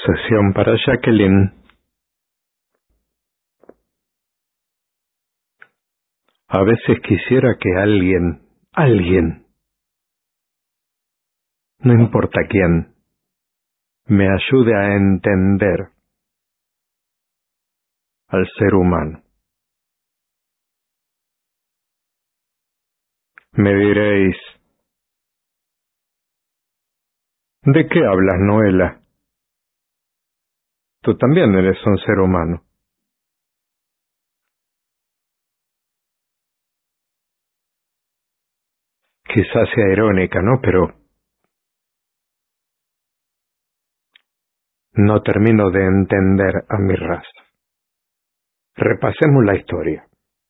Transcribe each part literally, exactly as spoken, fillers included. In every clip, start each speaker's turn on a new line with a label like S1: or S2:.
S1: Sesión para Jacqueline. A veces quisiera que alguien, alguien, no importa quién, me ayude a entender al ser humano. Me diréis, ¿de qué hablas, Noela? Tú también eres un ser humano. Quizás sea irónica, ¿no? Pero no termino de entender a mi raza. Repasemos la historia.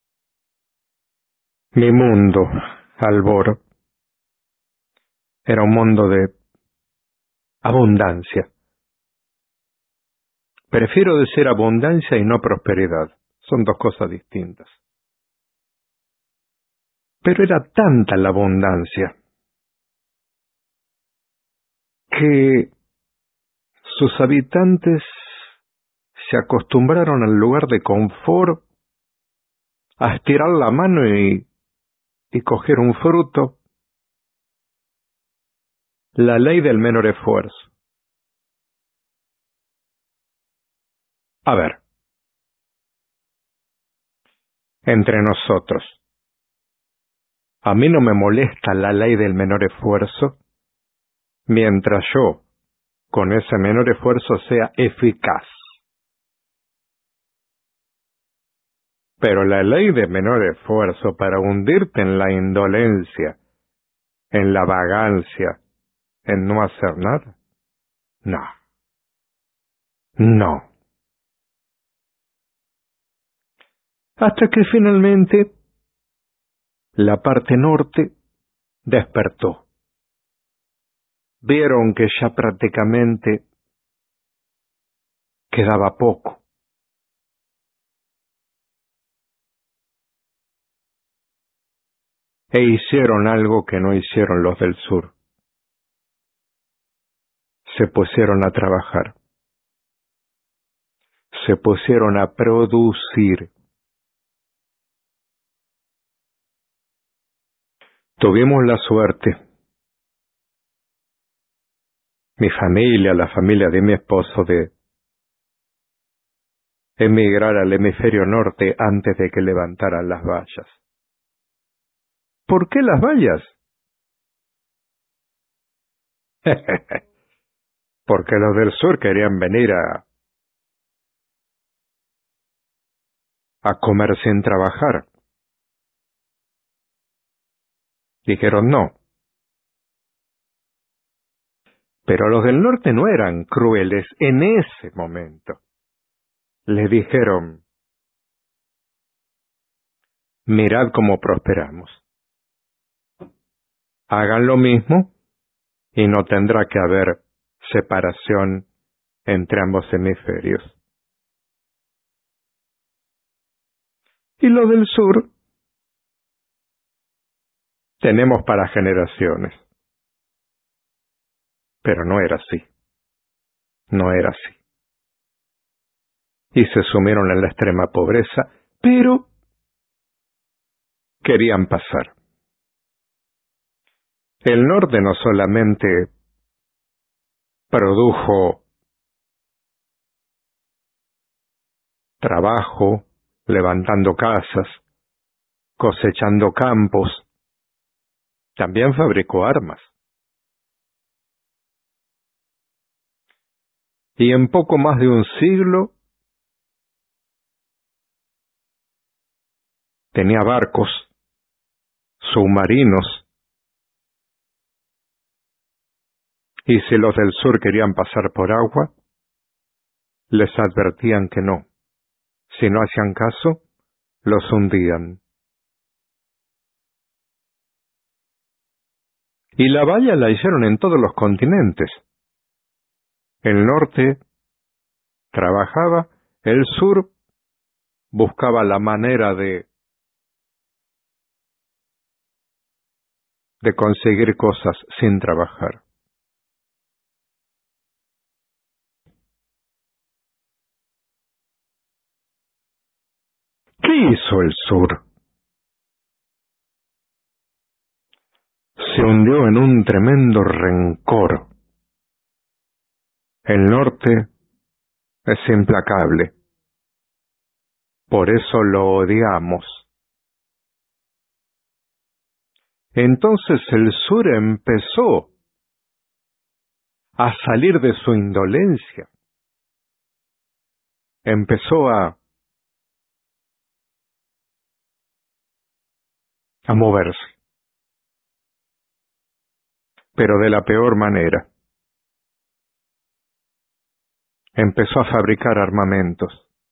S1: Mi mundo, Albor, era un mundo de abundancia. Prefiero decir abundancia y no prosperidad. Son dos cosas distintas. Pero era tanta la abundancia que sus habitantes se acostumbraron al lugar de confort a estirar la mano y, y coger un fruto. La ley del menor esfuerzo. A ver, entre nosotros, a mí no me molesta la ley del menor esfuerzo mientras yo, con ese menor esfuerzo, sea eficaz. Pero la ley de menor esfuerzo para hundirte en la indolencia, en la vagancia, en no hacer nada, no, no. Hasta que finalmente la parte norte despertó. Vieron que ya prácticamente quedaba poco. E hicieron algo que no hicieron los del sur. Se pusieron a trabajar. Se pusieron a producir. Tuvimos la suerte, mi familia, la familia de mi esposo, de emigrar al hemisferio norte antes de que levantaran las vallas. ¿Por qué las vallas? Porque los del sur querían venir a, a comer sin trabajar. Dijeron no. Pero los del norte no eran crueles en ese momento. Les dijeron, mirad cómo prosperamos. Hagan lo mismo y no tendrá que haber separación entre ambos hemisferios. Y lo del sur tenemos para generaciones. Pero no era así. No era así. Y se sumieron en la extrema pobreza, pero querían pasar. El norte no solamente produjo trabajo, levantando casas, cosechando campos, también fabricó armas. Y en poco más de un siglo tenía barcos, submarinos, y si los del sur querían pasar por agua, les advertían que no. Si no hacían caso, los hundían. Y la valla la hicieron en todos los continentes. El norte trabajaba, el sur buscaba la manera de, de conseguir cosas sin trabajar. empezó el sur. Se hundió en un tremendo rencor. El norte es implacable. Por eso lo odiamos. Entonces el sur empezó a salir de su indolencia. Empezó a, a moverse. Pero de la peor manera. Empezó a fabricar armamentos.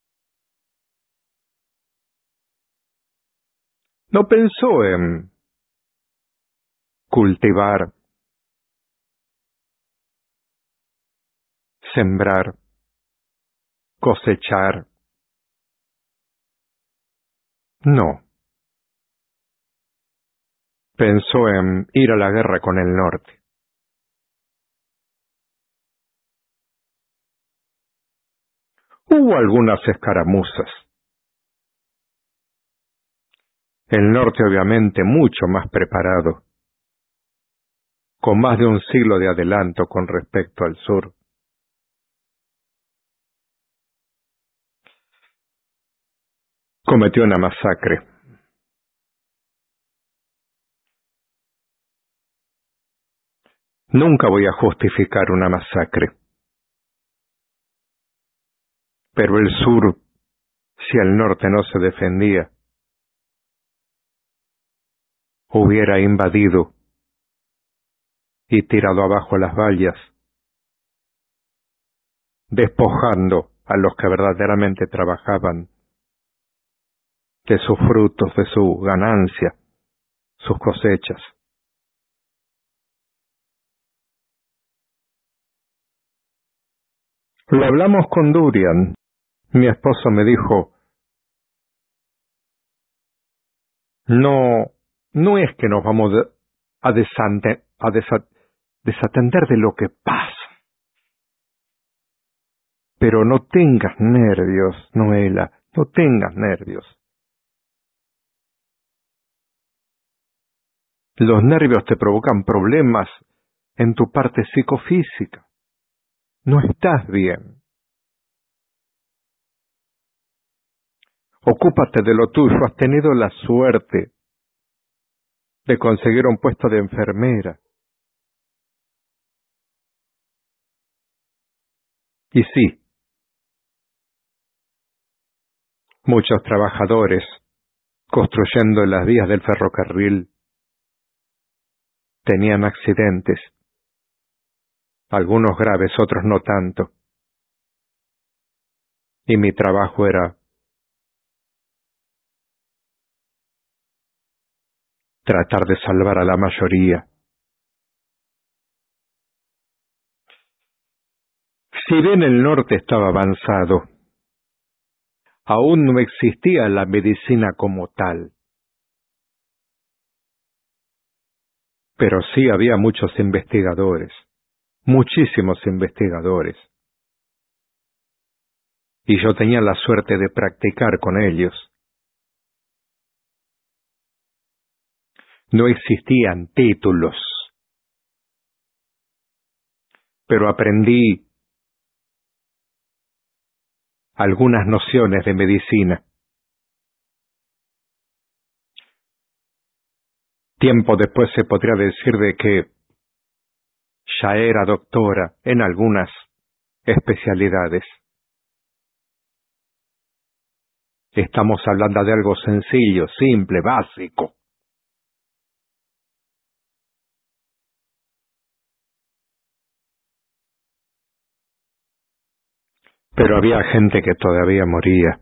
S1: No pensó en cultivar, sembrar, cosechar. No. Pensó en ir a la guerra con el norte. Hubo algunas escaramuzas. El norte obviamente mucho más preparado, con más de un siglo de adelanto con respecto al sur. Cometió una masacre. Nunca voy a justificar una masacre. Pero el sur, si el norte no se defendía, hubiera invadido y tirado abajo las vallas, despojando a los que verdaderamente trabajaban de sus frutos, de su ganancia, sus cosechas. Lo hablamos con Durian. Mi esposo me dijo, no, no es que nos vamos a, desante, a desa, desatender de lo que pasa. Pero no tengas nervios, Noela, no tengas nervios. Los nervios te provocan problemas en tu parte psicofísica. No estás bien. Ocúpate de lo tuyo. Has tenido la suerte de conseguir un puesto de enfermera. Y sí, muchos trabajadores construyendo las vías del ferrocarril tenían accidentes, algunos graves, otros no tanto. Y mi trabajo era tratar de salvar a la mayoría. Si bien el norte estaba avanzado, aún no existía la medicina como tal. Pero sí había muchos investigadores, muchísimos investigadores. Y yo tenía la suerte de practicar con ellos. No existían títulos, pero aprendí algunas nociones de medicina. Tiempo después se podría decir de que ya era doctora en algunas especialidades. Estamos hablando de algo sencillo, simple, básico. Pero había gente que todavía moría.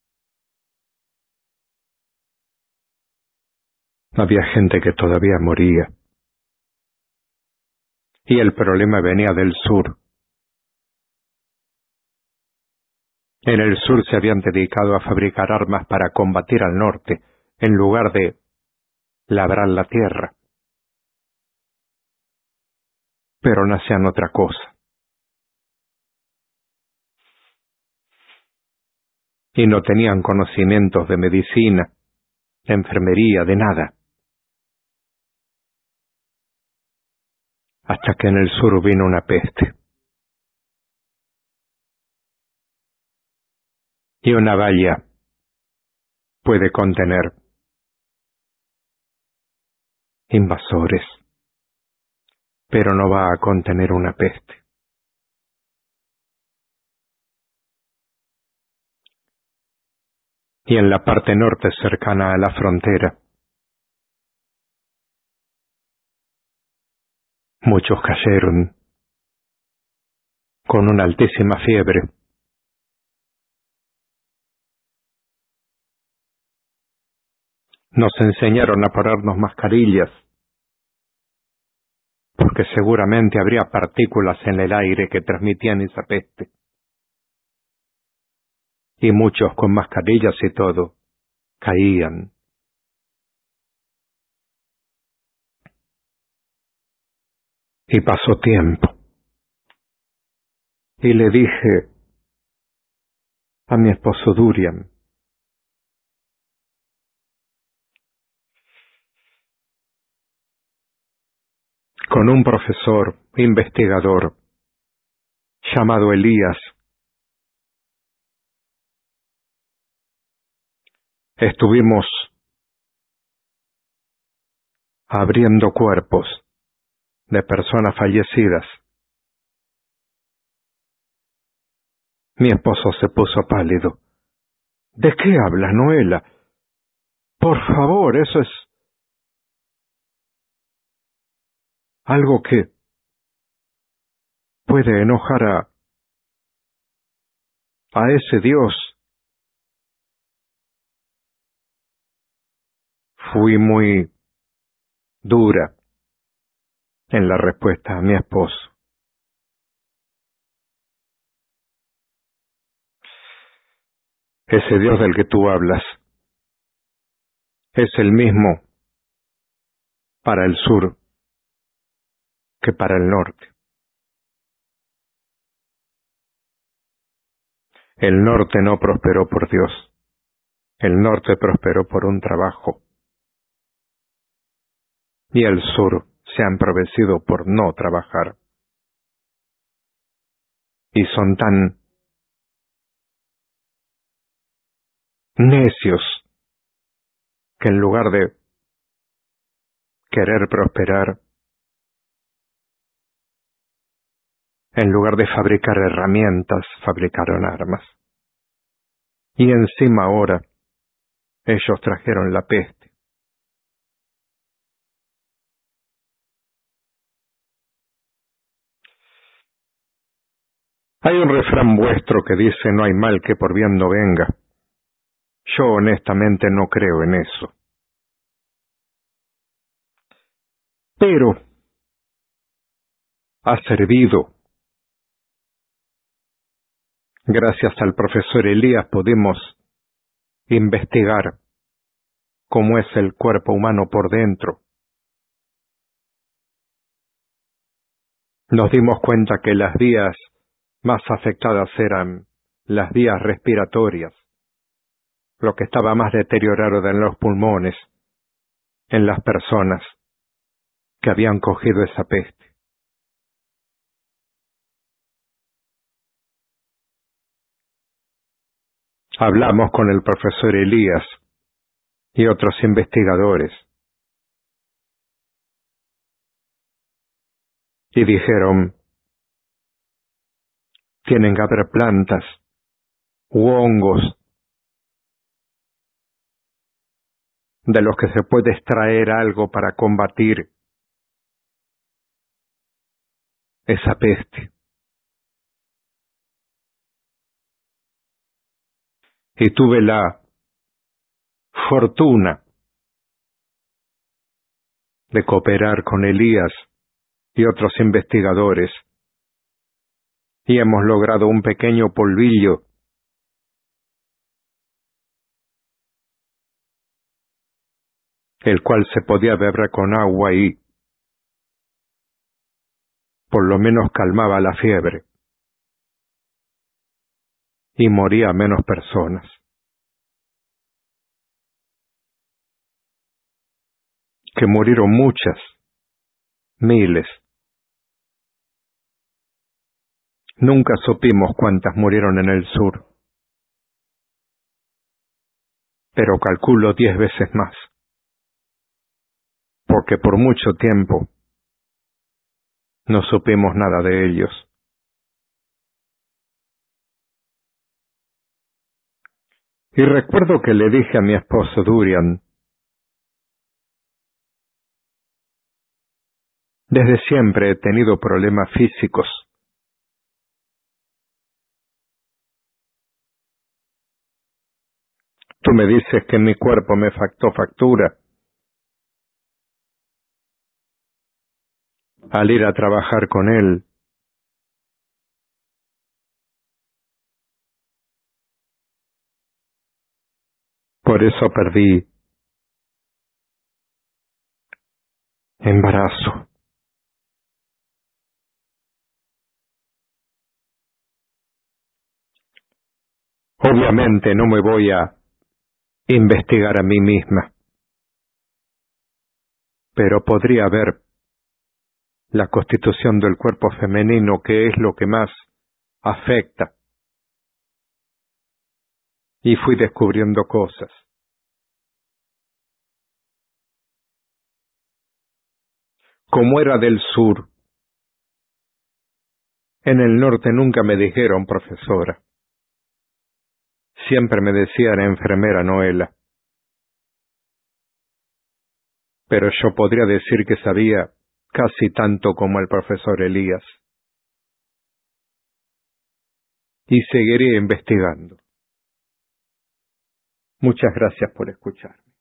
S1: Había gente que todavía moría. Y el problema venía del sur. En el sur se habían dedicado a fabricar armas para combatir al norte, en lugar de labrar la tierra. Pero no hacían otra cosa. y no tenían conocimientos de medicina, de enfermería, de nada. Hasta que en el sur vino una peste. Y una valla puede contener invasores, pero no va a contener una peste. Y en la parte norte, cercana a la frontera, muchos cayeron con una altísima fiebre. Nos enseñaron a ponernos mascarillas, porque seguramente habría partículas en el aire que transmitían esa peste. Y muchos con mascarillas y todo caían. Y pasó tiempo. Y le dije a mi esposo Durian, con un profesor investigador llamado Elías, estuvimos abriendo cuerpos de personas fallecidas. Mi esposo se puso pálido. ¿De qué hablas, Noela? Por favor, eso es algo que puede enojar a, a ese Dios. Fui muy dura en la respuesta a mi esposo. Ese Dios del que tú hablas es el mismo para el sur que para el norte. El norte no prosperó por Dios. El norte prosperó por un trabajo. Y el sur se ha emprovecido por no trabajar. Y son tan necios que en lugar de querer prosperar, en lugar de fabricar herramientas, fabricaron armas. Y encima ahora ellos trajeron la peste. Hay un refrán vuestro que dice no hay mal que por bien no venga. Yo honestamente no creo en eso. Pero ha servido. Gracias al profesor Elías podemos investigar cómo es el cuerpo humano por dentro. Nos dimos cuenta que las vías más afectadas eran las vías respiratorias, lo que estaba más deteriorado en los pulmones, en las personas que habían cogido esa peste. Hablamos con el profesor Elías y otros investigadores y dijeron, tienen que haber plantas u hongos de los que se puede extraer algo para combatir esa peste. Y tuve la fortuna de cooperar con Elías y otros investigadores, y hemos logrado un pequeño polvillo el cual se podía beber con agua y por lo menos calmaba la fiebre y moría menos personas. que murieron muchas, miles. Nunca supimos cuántas murieron en el sur, pero calculo diez veces más, porque por mucho tiempo no supimos nada de ellos. Y recuerdo que le dije a mi esposo Durian, desde siempre he tenido problemas físicos. Tú me dices que mi cuerpo me factó factura al ir a trabajar con él. Por eso perdí embarazo. Obviamente no me voy a investigar a mí misma, pero podría ver la constitución del cuerpo femenino, que es lo que más afecta. Y fui descubriendo cosas. Como era del sur, en el norte nunca me dijeron profesora. Siempre me decían enfermera Noela. Pero yo podría decir que sabía casi tanto como el profesor Elías. Y seguiré investigando. Muchas gracias por escuchar.